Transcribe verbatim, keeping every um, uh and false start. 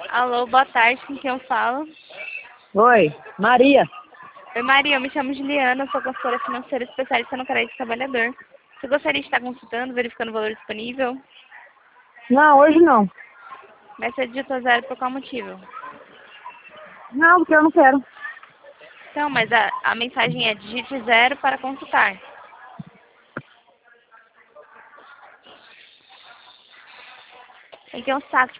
Alô, boa tarde, com quem eu falo? Oi, Maria. Oi, Maria, eu me chamo Juliana, sou consultora financeira especialista no crédito do trabalhador. Você gostaria de estar consultando, verificando o valor disponível? Não, hoje não. Mas você digitou zero por qual motivo? Não, porque eu não quero. Então, mas a, a mensagem é digite zero para consultar. Tem que ter um saco